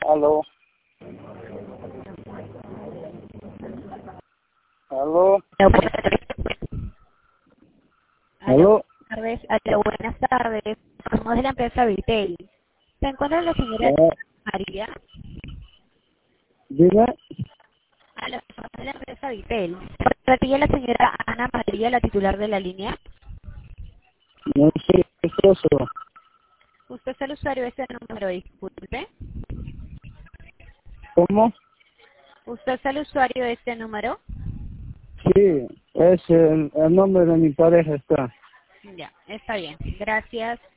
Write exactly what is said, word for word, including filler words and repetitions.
Aló. Aló. Aló. Buenas tardes. Aló, buenas tardes. Somos de la empresa Vitel. ¿Se encuentra la señora Eh, María? dime. Aló, somos de la empresa Vitel. ¿Retilla la señora Ana María, la titular de la línea? No soy esposo. ¿Usted es el usuario de este número? Disculpe. ¿Cómo? ¿Usted es el usuario de este número? Sí, es el, el nombre de mi pareja está. Ya, está bien. Gracias.